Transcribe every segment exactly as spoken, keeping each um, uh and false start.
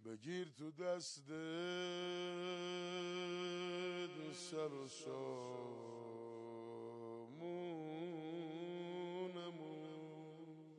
بگیر تو دست دو سر و سامونمون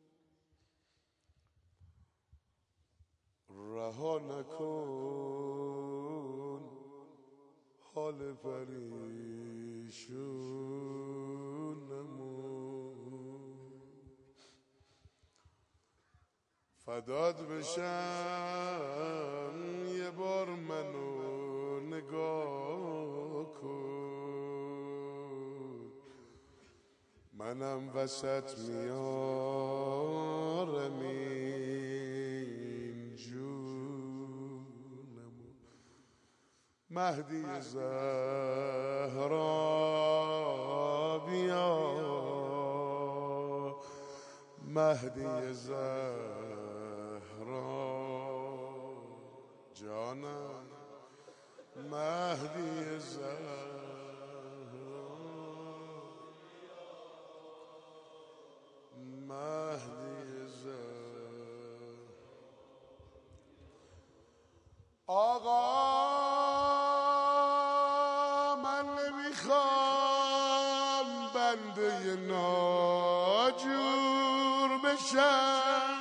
رها نکن حال پریشونمون فدات بشم یه بار منو نگاه کن منم وسط میارم این جونمو مهدی زهرا بیا مهدی زهرا جانم مهدی زهرا مهدی زهرا آقا من نمیخوام بنده ناجور بشم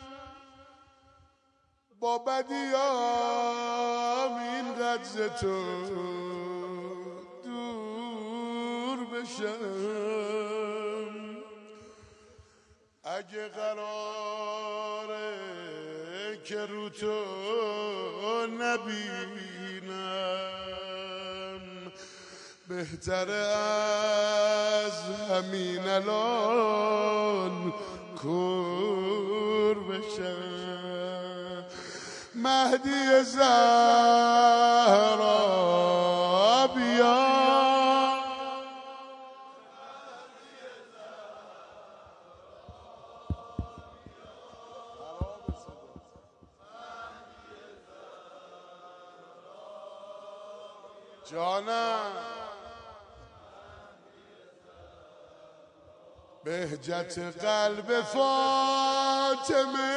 با بدیام اینقدر ز تو دور بشم اگه قراره که رو تو نبینم بهتره از همین الان کور بشم مهدی زهرا بیا جانم بهجت قلب فاطمه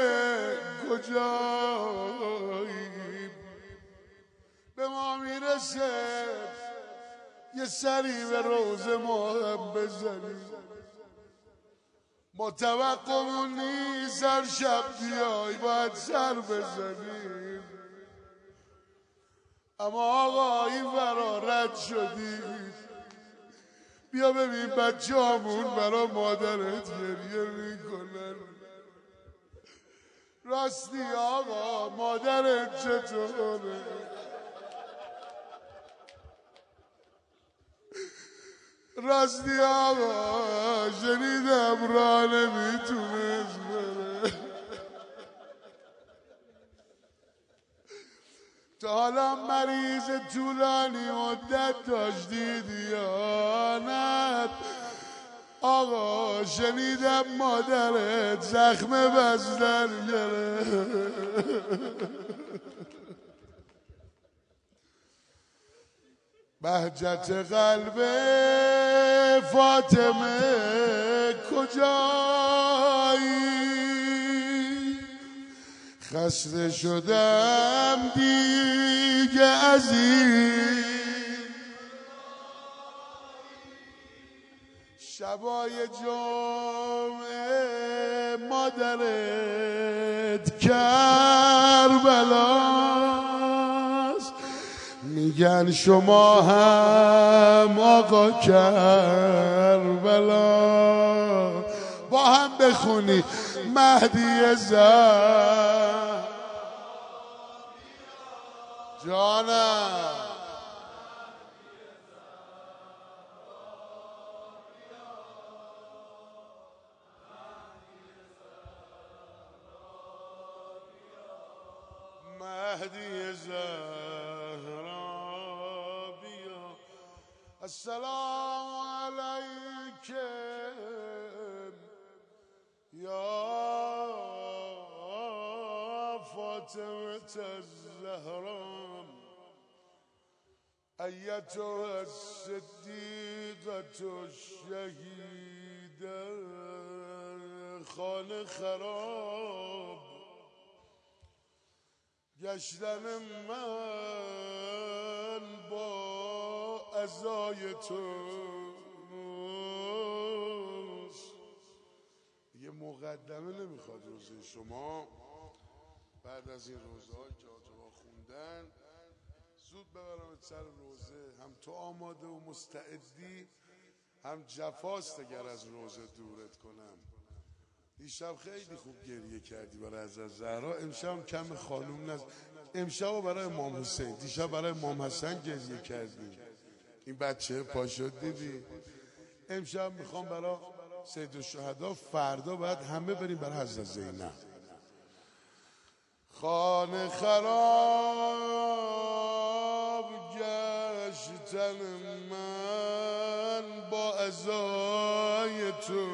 کجایی به ما میرسه یه سری به روز ما هم بزنیم ما توقعمون نیست هر شب بیای باید سر بزنیم اما آقا این ورا رد شدید بیا ببین بچه همون برا مادرت گریه میکنن راستی آقا مادرت چطوره راستی آقا شنیدم راه نمیتونست بره تا حالا مریض طولانی مدت داشتی دیانت آقا شنیدم مادرت زخم بستر گرفت بهجت قلب فاطمه کجایی خسته شدم دیگه از این شبای جمعه مادرت کربلاست میگن شما هم آقا کربلا با هم بخونی مهدی زهرا جانم مهدی زهرا بیا السلام علیکم یا فاطمة الزهرا ایتها الصدیقة الشهیده خانه خراب گشتن من با عزای توست. یه مقدمه نمیخواد روزه شما بعد از این روزه‌های که آجابا خوندن زود ببرم سر روزه. هم تو آماده و مستعدی، هم جفاست اگر از روزه دورت کنم. دیشب خیلی خوب گریه کردی برای حضرت زهرا، امشب کم خانوم نز. امشب برای امام حسین، دیشب برای امام حسن گریه کردی. این بچه پا شد دیدی. امشب میخوام برای سید الشهدا، فردا باید همه بریم برای حضرت زینب. خانه خراب گشتن من با عزای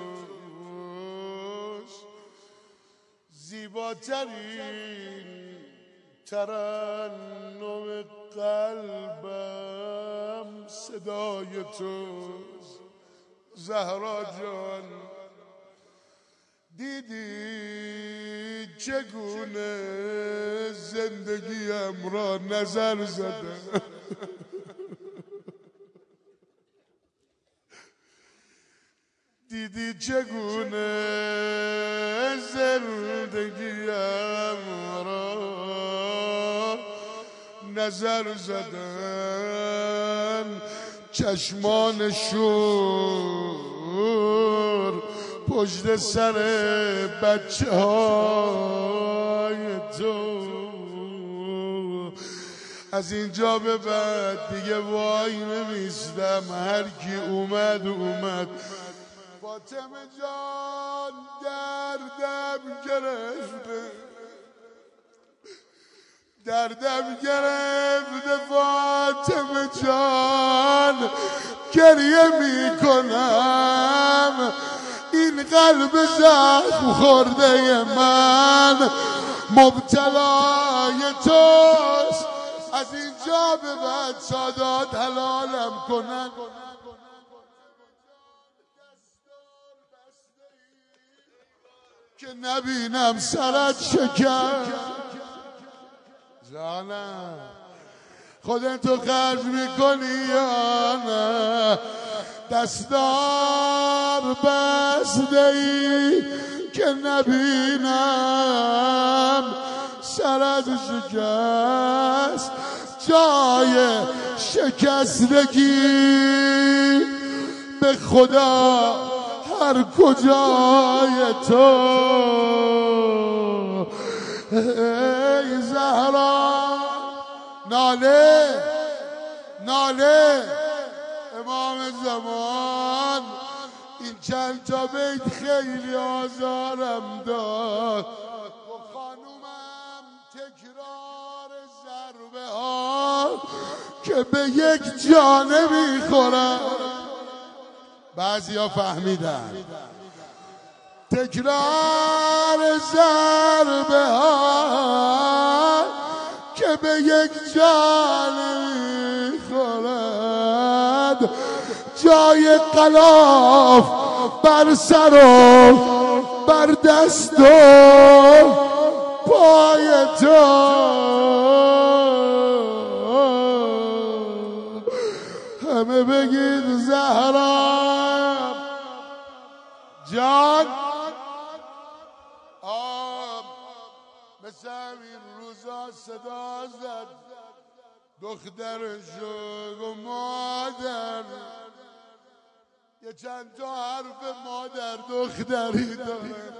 توست. زیباترین ترنم قلبم صدای توست. زهرا جان دیدی چگونه زندگیم را نظر زدم. دیدی چگونه زندگیم را نظر زدن. چشمان شور پشت سر بچه های تو. از اینجا به بعد دیگه وای نمیستم، هر کی اومد اومد. فاطمه جان دردم گرفته، دردم گرفته فاطمه جان، گریه میکنم. این قلب زخم خورده من مبتلای توست. از اینجا به بعد سادات حلالم کنن. که نبینم سرت شکر. جانم خودتو خرج میکنی یا نه؟ دستار بسته ای که نبینم سرت شکست. جای شکستگی به خدا هر کجای تو. ای زهرا ناله ناله امام زمان. این چند تا بیت خیلی آزارم داد. با خانومم تکرار ضربه ها که به یک جانه میخورم. بعضی ها فهمیدن. تکرار ضربه ها که به یک جانه میخورد. جای غلاف بر سر و بر دست و پای تو. همه بگید زهرا جان. آم مثل این روزا صدا زد دختر شد و مادر. یه چند تا حرف مادر دختری داره.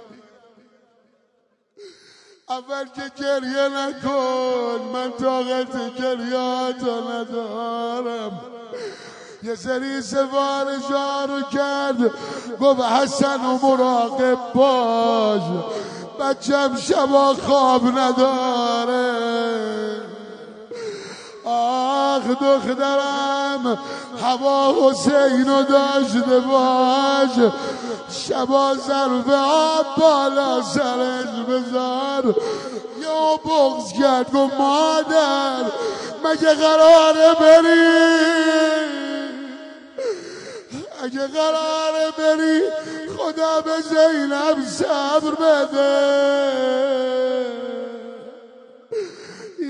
اول که گریه نکن، من طاقت گریهاتو ندارم. یه سری سفارشا رو کرد، گفت حسن و مراقب باش، بچم شبا خواب نداره. آخ دخترم هوا حسینو داشته باش، شبا ظرف آب بالا سرش بذار. یا بغض کرد و مادر مگه قراره بری؟ اگه قراره بری خدا به زینب صبر بده.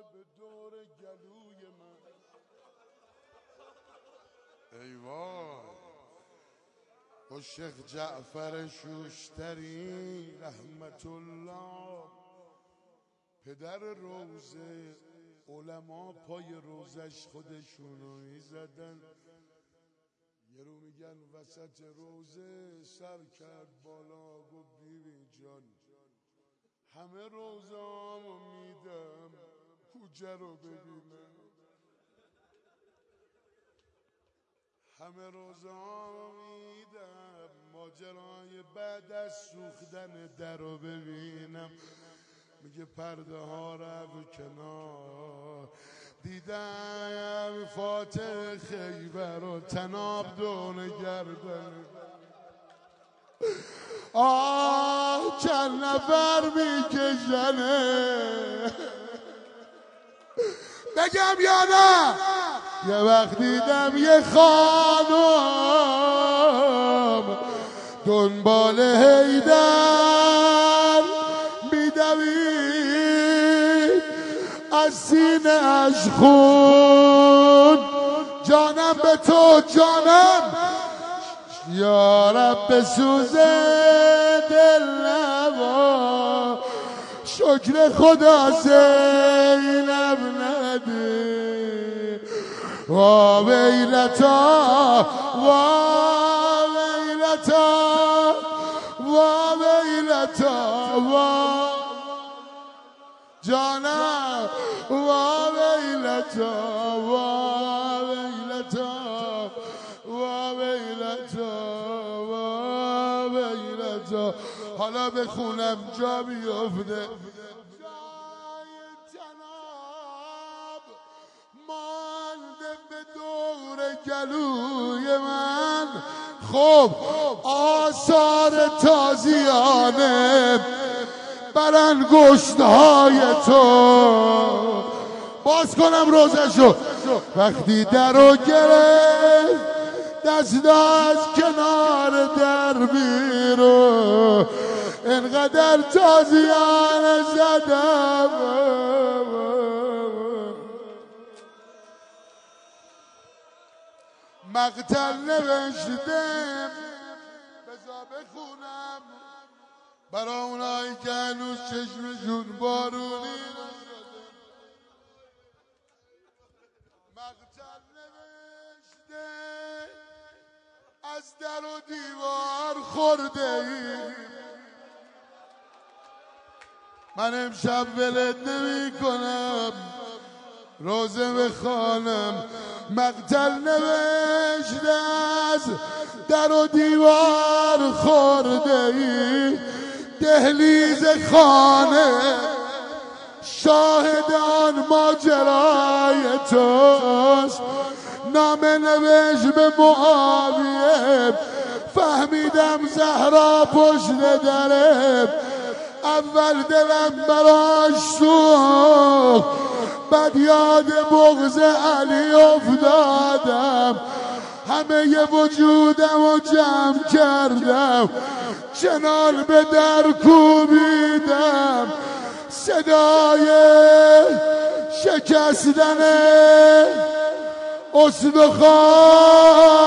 به دور گلوی من. ای وای و شیخ جعفر شوشتری رحمت الله پدر روزه، علما پای روزش خودشونو میزدن. یه رو میگن وسط روزه سر کرد بالا گفت بیبی جان همه روزامو میدم کجا رو ببینم، همه روزامو میدم ماجرای بعد از سوختن در رو ببینم. میگه پرده ها رو کنار دیدم فاتح خیبر و تناب دون گردن. آه چند نفر میکشنه بگم یا نه. یه وقت دیدم یه خانم دنبال حیدر میدوید از سینه اش خون. جانم به تو جانم یا رب بسوزه دل نوا شکر خدا زینب نده. وا ویلتا وا ویلتا وا ویلتا وا جانم وا ویلتا وا ویلتا وا ویلتا وا ویلتا. حالا بخونم جا بیفته. مانده به دور گلوی من خب آثار تازیانه بر انگشت‌های تو. باز کنم روزشو وقتی درو گرفت دست از کنار در بیرو انقدر تازیانه زدم. مقتل نوشتم بذار بخونم برا اونایی که هنوز چشمشون بارونی نشده. مقتل نوشته از در و دیوار خورده ای من امشب ولت نمی کنم روزه بخوانم. مقتل نوشته از در و دیوار خورده ای دهلیز خانه شاهد آن ماجرای توست. نامه نوشت به معاویه فهمیدم زهرا پشت دره. اول دلم براش سوخت بعد یاد بغض علی افتادم. همه ی وجودم و جمع کردم چنان به در کوبیدم صدای شکستن استخوان